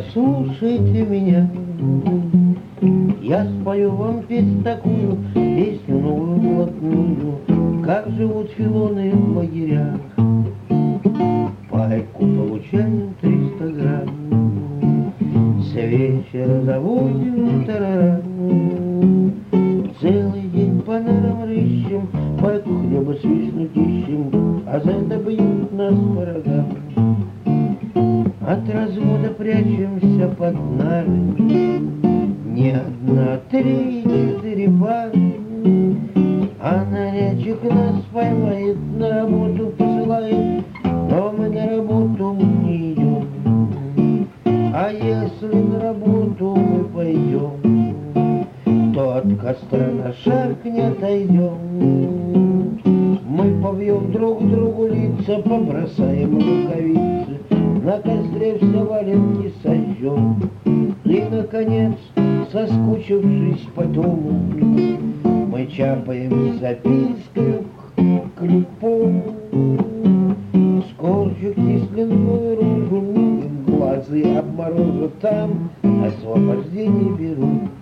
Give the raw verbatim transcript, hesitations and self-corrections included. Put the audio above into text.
Послушайте меня, я спою вам песнь такую, песню новую блатную, как живут филоны в лагерях. Пайку получаем триста грамм, с вечера заводим тарарам. Целый день по норам рыщем, пайку хлеба свистнуть ищем, а за это бьют нас по рогам. От развода прячемся под нами, не одна, три, четыре пары. А нарядчик нас поймает, на работу посылает, но мы на работу не идем. А если на работу мы пойдем, то от костра на шаг не отойдем. Мы побьем друг другу лица, побросаем рукавицы, на костре все валенки сожжем. И, наконец, соскучившись по дому, мы чапаем запиской к клепу. Скорчу кисленную рожу, глазы обморожу, там освобождение беру.